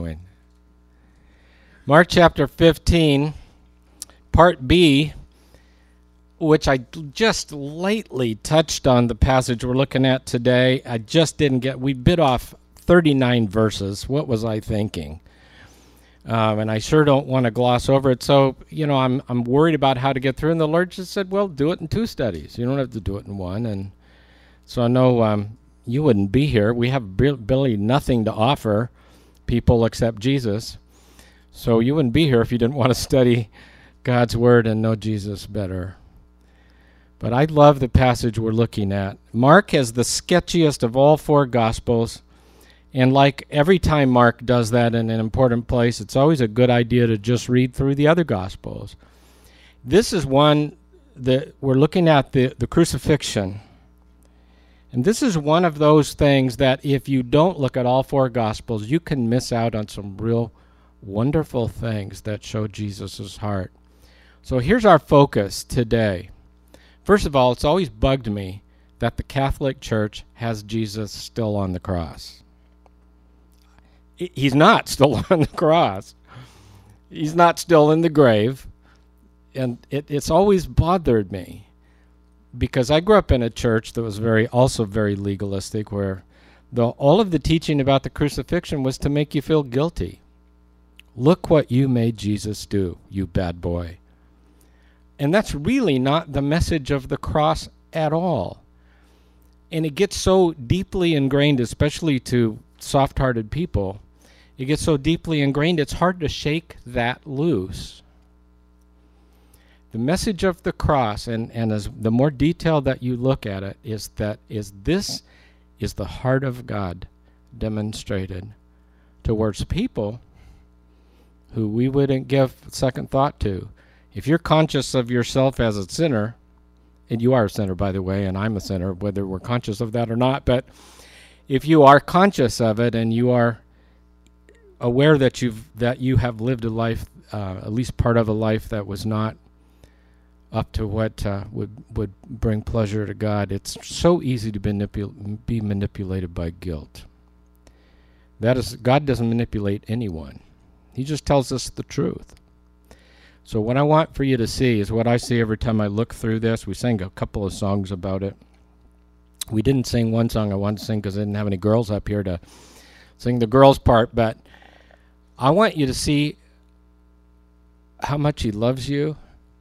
doing. Mark chapter 15, part B, which I just lightly touched on the passage we're looking at today. I just didn't get, we bit off 39 verses. What was I thinking? And I sure don't want to gloss over it. So, I'm worried about how to get through. And the Lord just said, well, do it in 2 studies. You don't have to do it in 1. And so I know you wouldn't be here. We have really nothing to offer people except Jesus. So you wouldn't be here if you didn't want to study God's Word and know Jesus better. But I love the passage we're looking at. Mark has the sketchiest of all 4 Gospels. And like every time Mark does that in an important place, it's always a good idea to just read through the other Gospels. This is one that we're looking at, the crucifixion. And this is one of those things that if you don't look at all 4 Gospels, you can miss out on some real wonderful things that show Jesus' heart. So here's our focus today. First of all, it's always bugged me that the Catholic Church has Jesus still on the cross. He's not still on the cross. He's not still in the grave. And it's always bothered me because I grew up in a church that was also very legalistic, where all of the teaching about the crucifixion was to make you feel guilty. Look what you made Jesus do, you bad boy. And that's really not the message of the cross at all. And it gets so deeply ingrained, especially to soft-hearted people, it gets so deeply ingrained, it's hard to shake that loose. The message of the cross, and as the more detail that you look at it, is this is the heart of God demonstrated towards people who we wouldn't give second thought to. If you're conscious of yourself as a sinner, and you are a sinner, by the way, and I'm a sinner, whether we're conscious of that or not, but if you are conscious of it and you are aware that you have lived a life, at least part of a life that was not up to what would bring pleasure to God, it's so easy to be manipulated by guilt. God doesn't manipulate anyone. He just tells us the truth. So what I want for you to see is what I see every time I look through this. We sang a couple of songs about it. We didn't sing one song I wanted to sing because I didn't have any girls up here to sing the girls' part, but I want you to see how much he loves you.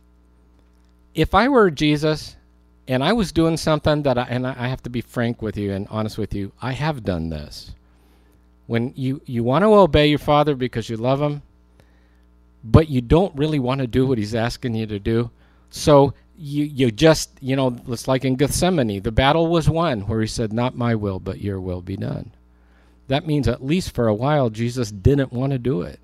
If I were Jesus and I was doing something and I have to be frank with you and honest with you, I have done this. When you want to obey your father because you love him, but you don't really want to do what he's asking you to do, so you just, it's like in Gethsemane, the battle was won where he said, not my will, but your will be done. That means at least for a while, Jesus didn't want to do it.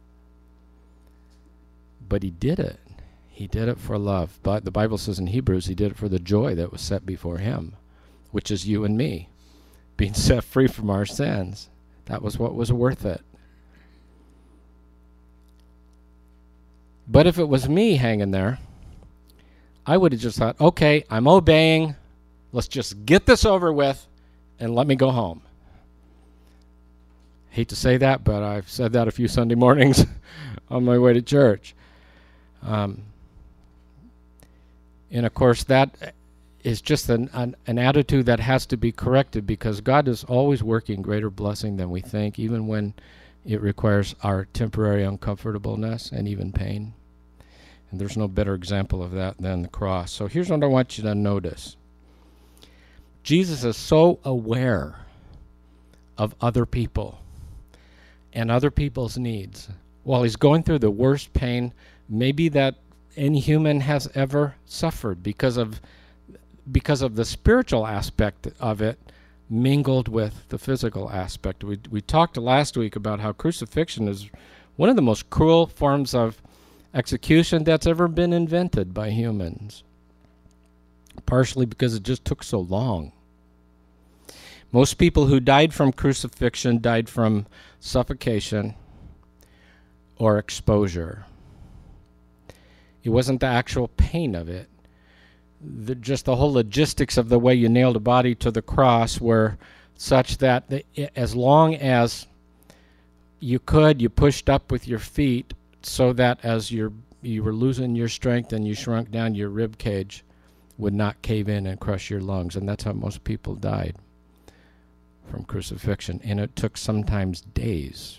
But he did it. He did it for love. But the Bible says in Hebrews, he did it for the joy that was set before him, which is you and me, being set free from our sins. That was what was worth it. But if it was me hanging there, I would have just thought, okay, I'm obeying. Let's just get this over with and let me go home. Hate to say that, but I've said that a few Sunday mornings on my way to church. And of course, that is just an attitude that has to be corrected, because God is always working greater blessing than we think, even when it requires our temporary uncomfortableness and even pain. And there's no better example of that than the cross. So here's what I want you to notice. Jesus is so aware of other people and other people's needs while he's going through the worst pain maybe that any human has ever suffered, because of the spiritual aspect of it mingled with the physical aspect. We talked last week about how crucifixion is one of the most cruel forms of execution that's ever been invented by humans, partially because it just took so long. Most people who died from crucifixion died from suffocation or exposure. It wasn't the actual pain of it. Just the whole logistics of the way you nailed a body to the cross were such that as long as you pushed up with your feet so that as you were losing your strength and you shrunk down, your rib cage would not cave in and crush your lungs. And that's how most people died from crucifixion. And it took sometimes days.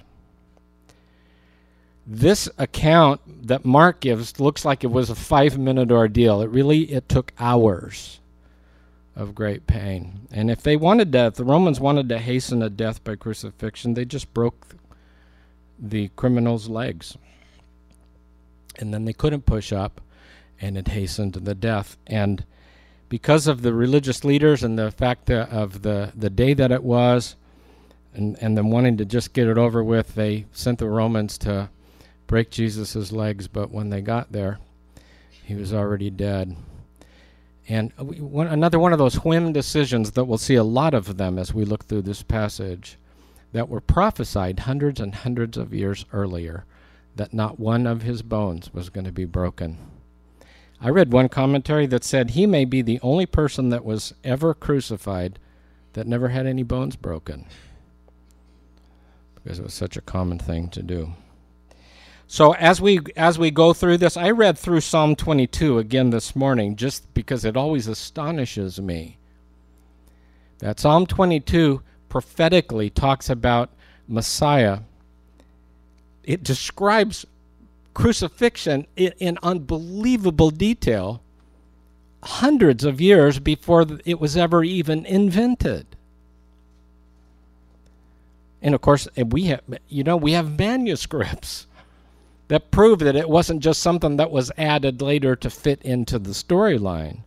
This account that Mark gives looks like it was a 5-minute ordeal. It took hours of great pain. And if the Romans wanted to hasten a death by crucifixion, they just broke the criminal's legs. And then they couldn't push up, and it hastened the death. And because of the religious leaders and the fact of the day that it was, and them wanting to just get it over with, they sent the Romans to break Jesus' legs. But when they got there, he was already dead. And another one of those whim decisions that we'll see a lot of them as we look through this passage, that were prophesied hundreds and hundreds of years earlier, that not one of his bones was going to be broken. I read one commentary that said he may be the only person that was ever crucified that never had any bones broken, because it was such a common thing to do. So as we go through this, I read through Psalm 22 again this morning just because it always astonishes me that Psalm 22 prophetically talks about Messiah. It describes crucifixion in unbelievable detail hundreds of years before it was ever even invented. And of course, we have manuscripts that prove that it wasn't just something that was added later to fit into the storyline.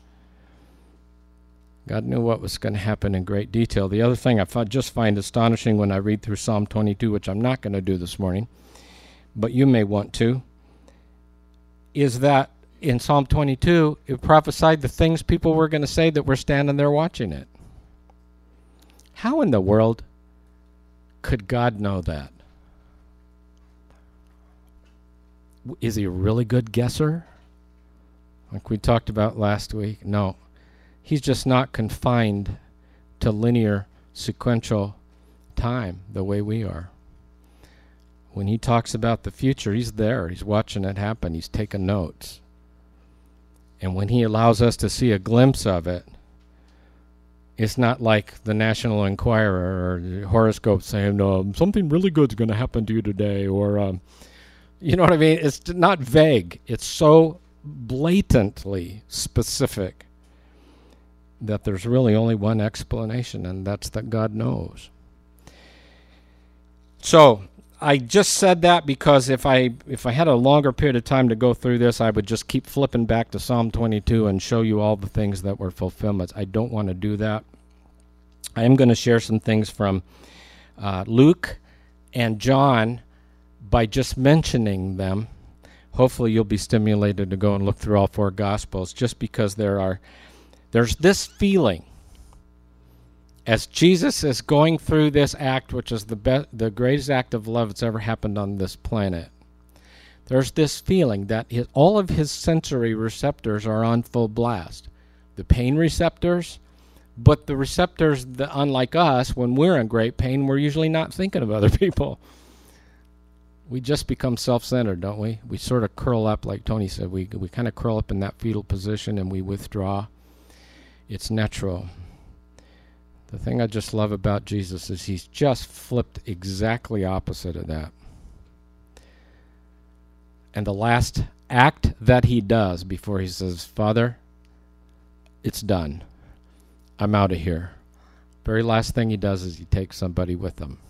God knew what was going to happen in great detail. The other thing I just find astonishing when I read through Psalm 22, which I'm not going to do this morning, but you may want to, is that in Psalm 22, it prophesied the things people were going to say that were standing there watching it. How in the world could God know that? Is he a really good guesser? Like we talked about last week? No. He's just not confined to linear, sequential time the way we are. When he talks about the future, he's there. He's watching it happen. He's taking notes. And when he allows us to see a glimpse of it, it's not like the National Enquirer or the horoscope saying, something really good's going to happen to you today, or you know what I mean? It's not vague. It's so blatantly specific that there's really only one explanation, and that's that God knows. So I just said that because if I had a longer period of time to go through this, I would just keep flipping back to Psalm 22 and show you all the things that were fulfillments. I don't want to do that. I am going to share some things from Luke and John. By just mentioning them, hopefully you'll be stimulated to go and look through all four Gospels, just because there's this feeling as Jesus is going through this act, which is the greatest act of love that's ever happened on this planet. There's this feeling that all of his sensory receptors are on full blast. The pain receptors, but the receptors that, unlike us, when we're in great pain, we're usually not thinking of other people. We just become self-centered, don't we? We sort of curl up, like Tony said. We kind of curl up in that fetal position and we withdraw. It's natural. The thing I just love about Jesus is he's just flipped exactly opposite of that. And the last act that he does before he says, Father, it's done. I'm out of here. Very last thing he does is he takes somebody with him.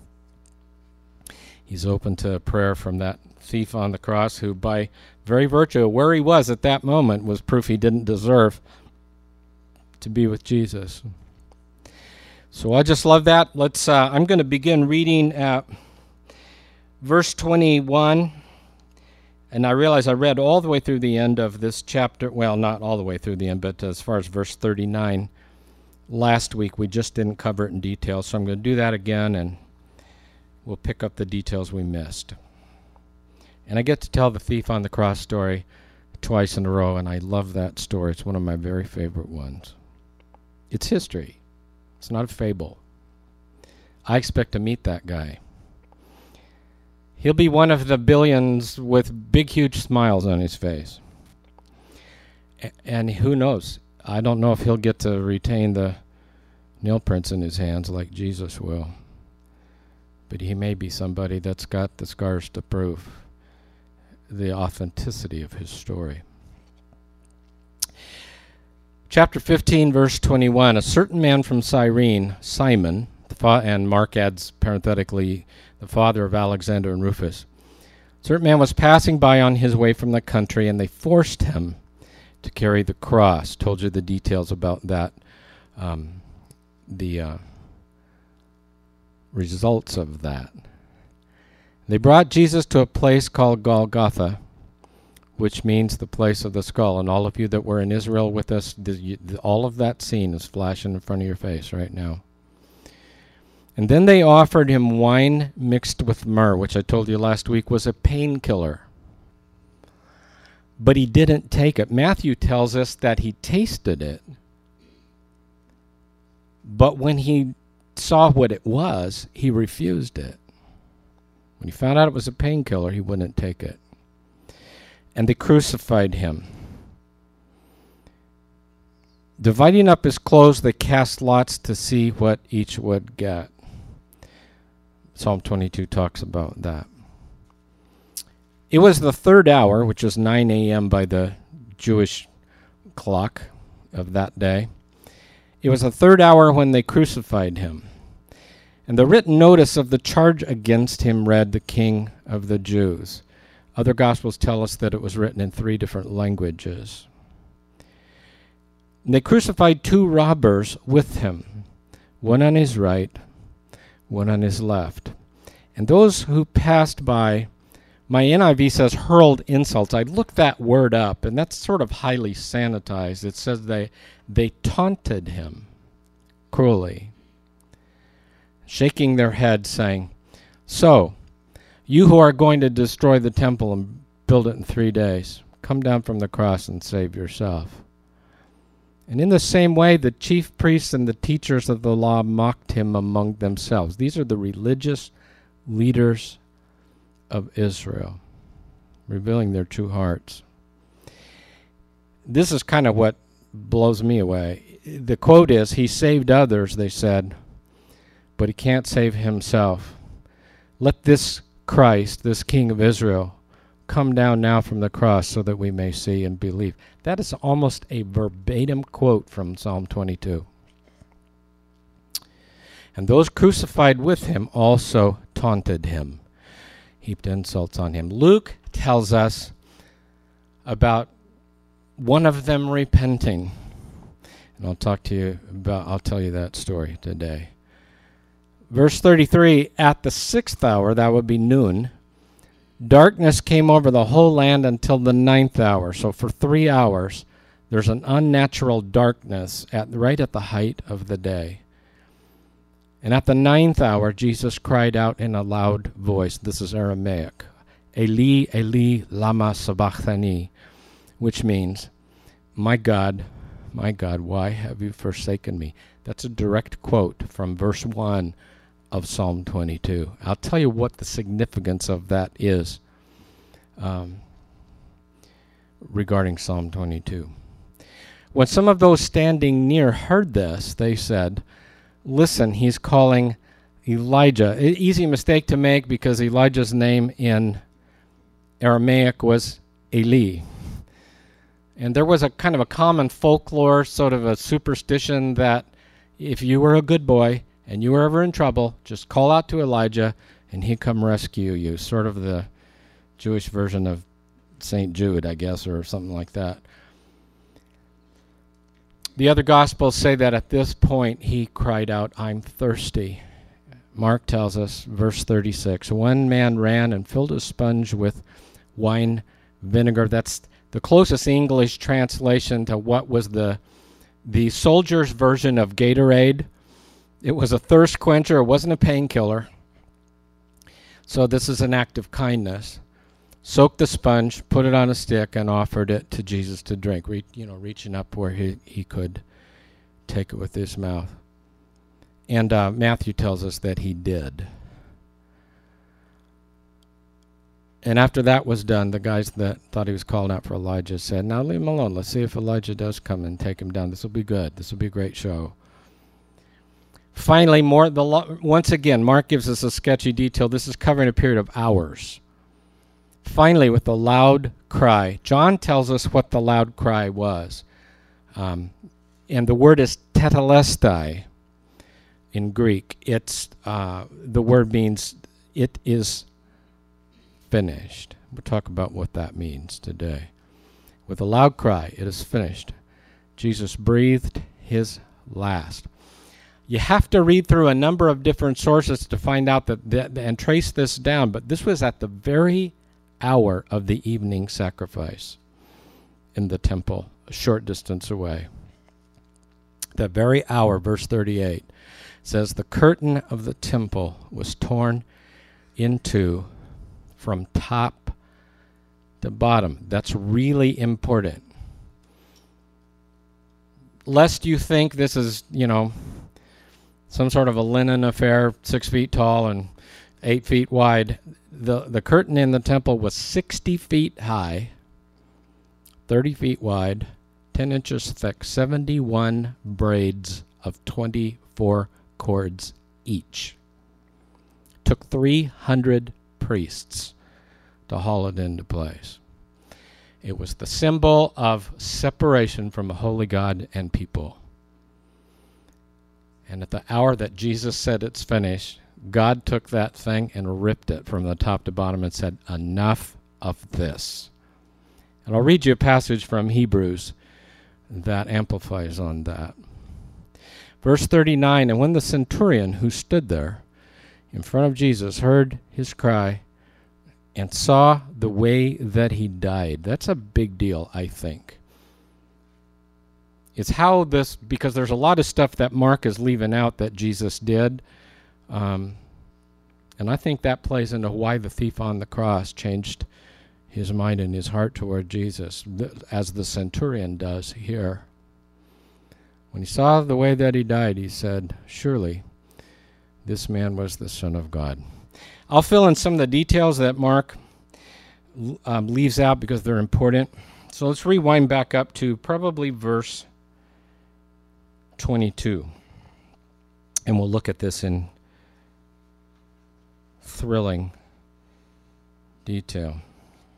He's open to a prayer from that thief on the cross who, by very virtue of where he was at that moment, was proof he didn't deserve to be with Jesus. So I just love that. I'm going to begin reading at verse 21. And I realize I read all the way through the end of this chapter. Well, not all the way through the end, but as far as verse 39 last week, we just didn't cover it in detail. So I'm going to do that again, and we'll pick up the details we missed. And I get to tell the thief on the cross story twice in a row, and I love that story. It's one of my very favorite ones. It's history. It's not a fable. I expect to meet that guy. He'll be one of the billions with big, huge smiles on his face. And who knows? I don't know if he'll get to retain the nail prints in his hands like Jesus will. But he may be somebody that's got the scars to prove the authenticity of his story. Chapter 15, verse 21. A certain man from Cyrene, Simon, and Mark adds parenthetically, the father of Alexander and Rufus. A certain man was passing by on his way from the country, and they forced him to carry the cross. Told you the details about that, the results of that. They brought Jesus to a place called Golgotha, which means the place of the skull. And all of you that were in Israel with us, all of that scene is flashing in front of your face right now. And then they offered him wine mixed with myrrh, which I told you last week was a painkiller. But he didn't take it. Matthew tells us that he tasted it. But when he saw what it was, he refused it. When he found out it was a painkiller, he wouldn't take it. And they crucified him. Dividing up his clothes, they cast lots to see what each would get. Psalm 22 talks about that. It was the third hour, which was 9 a.m. by the Jewish clock of that day. It was the third hour when they crucified him. And the written notice of the charge against him read, "The King of the Jews." Other Gospels tell us that it was written in 3 different languages. And they crucified 2 robbers with him, one on his right, one on his left. And those who passed by, my NIV says hurled insults. I looked that word up, and that's sort of highly sanitized. It says they taunted him cruelly, shaking their heads, saying, "So, you who are going to destroy the temple and build it in 3 days, come down from the cross and save yourself." And in the same way, the chief priests and the teachers of the law mocked him among themselves. These are the religious leaders of Israel, revealing their true hearts. This is kind of what blows me away. The quote is, "He saved others," they said, "but he can't save himself. Let this Christ, this King of Israel, come down now from the cross so that we may see and believe." That is almost a verbatim quote from Psalm 22. And those crucified with him also taunted him, heaped insults on him. Luke tells us about one of them repenting. And I'll tell you that story today. Verse 33, "At the 6th hour," that would be noon, "darkness came over the whole land until the 9th hour." So for 3 hours, there's an unnatural darkness right at the height of the day. "And at the 9th hour, Jesus cried out in a loud voice." This is Aramaic. "Eli, Eli, lama sabachthani," which means, my God, why have you forsaken me?" That's a direct quote from verse 1 of Psalm 22. I'll tell you what the significance of that is regarding Psalm 22. When some of those standing near heard this, they said, "Listen, he's calling Elijah." Easy mistake to make because Elijah's name in Aramaic was Eli. And there was a kind of a common folklore, sort of a superstition that if you were a good boy and you were ever in trouble, just call out to Elijah and he'd come rescue you. Sort of the Jewish version of St. Jude, I guess, or something like that. The other Gospels say that at this point he cried out, "I'm thirsty." Mark tells us, verse 36, "One man ran and filled a sponge with wine vinegar." That's the closest English translation to what was the soldiers' version of Gatorade. It was a thirst quencher. It wasn't a painkiller. So this is an act of kindness. Soaked the sponge, put it on a stick, and offered it to Jesus to drink, reaching up where he could take it with his mouth. And Matthew tells us that he did. And after that was done, the guys that thought he was calling out for Elijah said, now leave him alone. Let's see if Elijah does come and take him down. This will be good. This will be a great show. Finally, once again, Mark gives us a sketchy detail. This is covering a period of hours. Finally, with a loud cry, John tells us what the loud cry was. And the word is tetelestai in Greek. The word means it is finished. We'll talk about what that means today. With a loud cry, it is finished. Jesus breathed his last. You have to read through a number of different sources to find out that and trace this down, but this was at the very hour of the evening sacrifice in the temple, a short distance away. That very hour, verse 38, says the curtain of the temple was torn in two from top to bottom. That's really important. Lest you think this is, some sort of a linen affair, 6 feet tall and 8 feet wide. The curtain in the temple was 60 feet high, 30 feet wide, 10 inches thick, 71 braids of 24 cords each. Took 300 priests to haul it into place. It was the symbol of separation from a holy God and people. And at the hour that Jesus said it's finished, God took that thing and ripped it from the top to bottom and said, enough of this. And I'll read you a passage from Hebrews that amplifies on that. Verse 39, and when the centurion who stood there in front of Jesus heard his cry and saw the way that he died. That's a big deal, I think. It's how this, because there's a lot of stuff that Mark is leaving out that Jesus did. And I think that plays into why the thief on the cross changed his mind and his heart toward Jesus, as the centurion does here. When he saw the way that he died, he said, surely this man was the Son of God. I'll fill in some of the details that Mark leaves out because they're important. So let's rewind back up to probably verse 22. And we'll look at this in thrilling detail.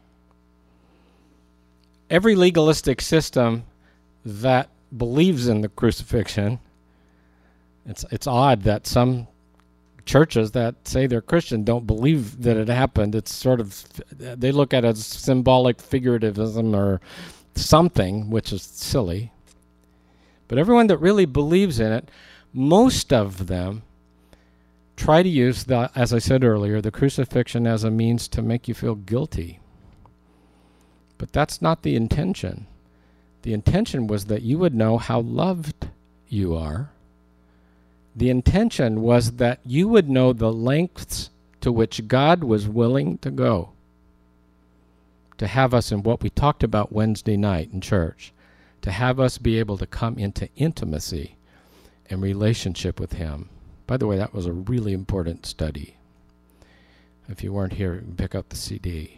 Every legalistic system that believes in the crucifixion, it's odd that some churches that say they're Christian don't believe that it happened. It's sort of, they look at it as symbolic figurativism or something, which is silly. But everyone that really believes in it, most of them try to use, as I said earlier, the crucifixion as a means to make you feel guilty. But that's not the intention. The intention was that you would know how loved you are. The intention was that you would know the lengths to which God was willing to go to have us in what we talked about Wednesday night in church, to have us be able to come into intimacy and relationship with him. By the way, that was a really important study. If you weren't here, pick up the CD.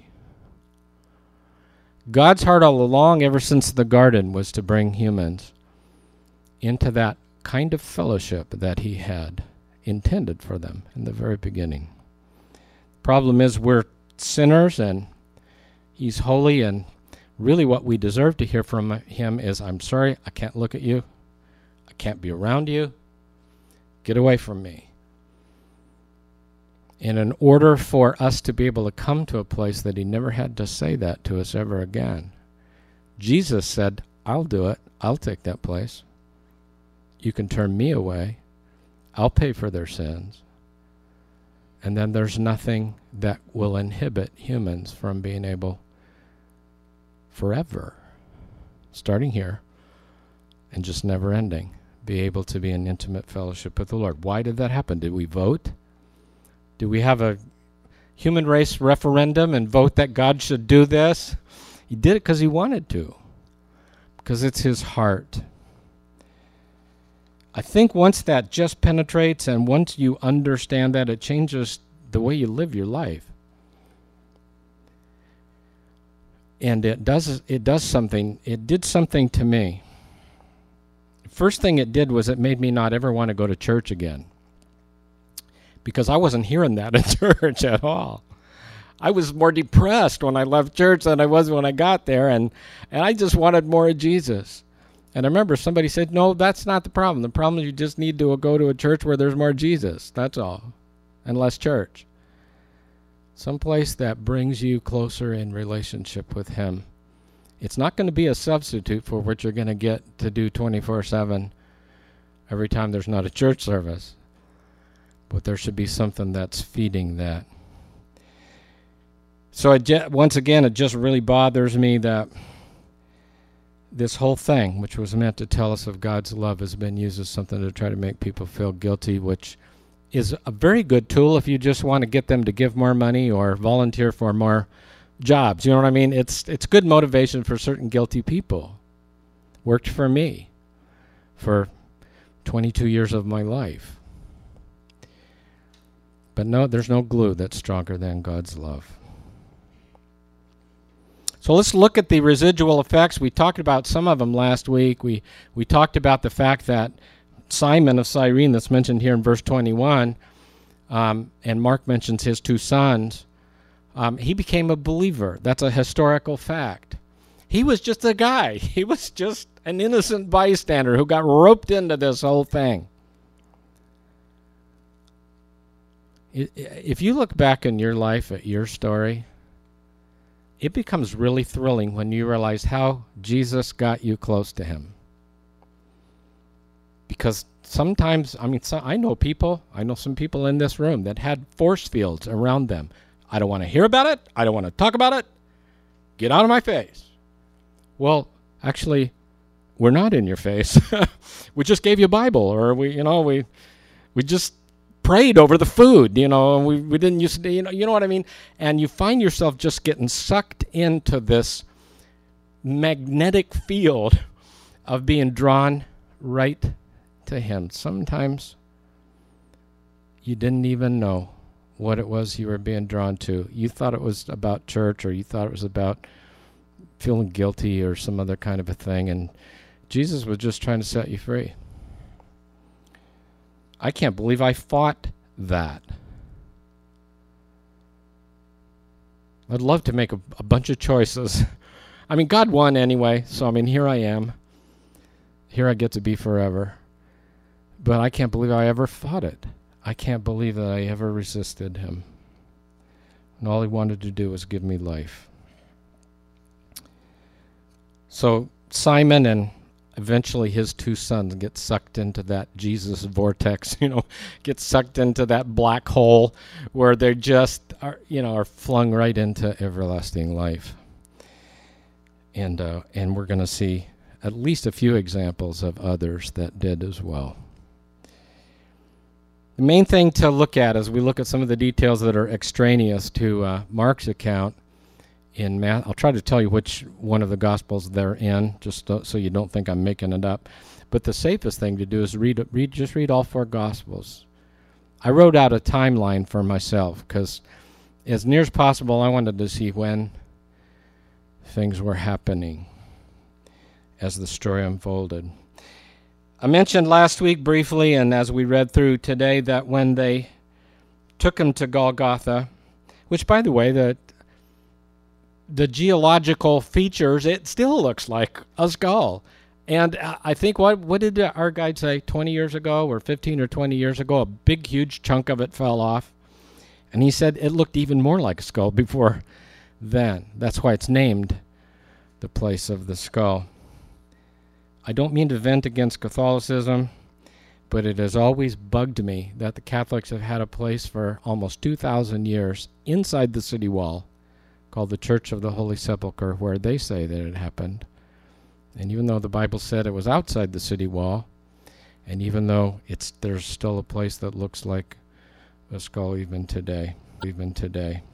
God's heart all along, ever since the garden, was to bring humans into that kind of fellowship that he had intended for them in the very beginning. Problem is, we're sinners and he's holy, and really what we deserve to hear from him is, I'm sorry, I can't look at you. I can't be around you. Get away from me. And in order for us to be able to come to a place that he never had to say that to us ever again, Jesus said, I'll do it. I'll take that place. You can turn me away. I'll pay for their sins. And then there's nothing that will inhibit humans from being able forever, starting here and just never ending, be able to be in intimate fellowship with the Lord. Why did that happen? Did we vote? Did we have a human race referendum and vote that God should do this? He did it because he wanted to, because it's his heart. I think once that just penetrates and once you understand that, it changes the way you live your life. And it did something to me. First thing it did was it made me not ever want to go to church again, because I wasn't hearing that in church at all. I was more depressed when I left church than I was when I got there, and I just wanted more of Jesus. And I remember somebody said, no, that's not the problem. The problem is you just need to go to a church where there's more Jesus. That's all. And less church. Someplace that brings you closer in relationship with him. It's not going to be a substitute for what you're going to get to do 24/7 every time there's not a church service. But there should be something that's feeding that. So once again, it just really bothers me that this whole thing, which was meant to tell us of God's love, has been used as something to try to make people feel guilty, which is a very good tool if you just want to get them to give more money or volunteer for more jobs. You know what I mean? It's good motivation for certain guilty people. Worked for me for 22 years of my life. But no, there's no glue that's stronger than God's love. So let's look at the residual effects. We talked about some of them last week. We talked about the fact that Simon of Cyrene, that's mentioned here in verse 21, and Mark mentions his two sons, he became a believer. That's a historical fact. He was just a guy. He was just an innocent bystander who got roped into this whole thing. If you look back in your life at your story, it becomes really thrilling when you realize how Jesus got you close to him. Because sometimes, I know some people in this room that had force fields around them. I don't want to hear about it. I don't want to talk about it. Get out of my face. Well, actually, we're not in your face. We just gave you a Bible, or we just prayed over the food, we didn't used to, you know what I mean? And you find yourself just getting sucked into this magnetic field of being drawn right to him. Sometimes you didn't even know what it was you were being drawn to. You thought it was about church, or you thought it was about feeling guilty or some other kind of a thing, and Jesus was just trying to set you free. I can't believe I fought that. I'd love to make a bunch of choices. God won anyway, so here I am. Here I get to be forever. But I can't believe I ever fought it. I can't believe that I ever resisted him. And all he wanted to do was give me life. So Simon and eventually his two sons get sucked into that Jesus vortex, get sucked into that black hole where they just are flung right into everlasting life. And we're going to see at least a few examples of others that did as well. The main thing to look at as we look at some of the details that are extraneous to Mark's account in Matthew, I'll try to tell you which one of the Gospels they're in, just so you don't think I'm making it up. But the safest thing to do is just read all four Gospels. I wrote out a timeline for myself because, as near as possible, I wanted to see when things were happening as the story unfolded. I mentioned last week briefly, and as we read through today, that when they took him to Golgotha, which, by the way, the geological features, it still looks like a skull. And I think, what did our guide say, 20 years ago or 15 or 20 years ago, a big, huge chunk of it fell off. And he said it looked even more like a skull before then. That's why it's named the place of the skull. I don't mean to vent against Catholicism, but it has always bugged me that the Catholics have had a place for almost 2,000 years inside the city wall called the Church of the Holy Sepulchre, where they say that it happened. And even though the Bible said it was outside the city wall, and even though there's still a place that looks like a skull even today.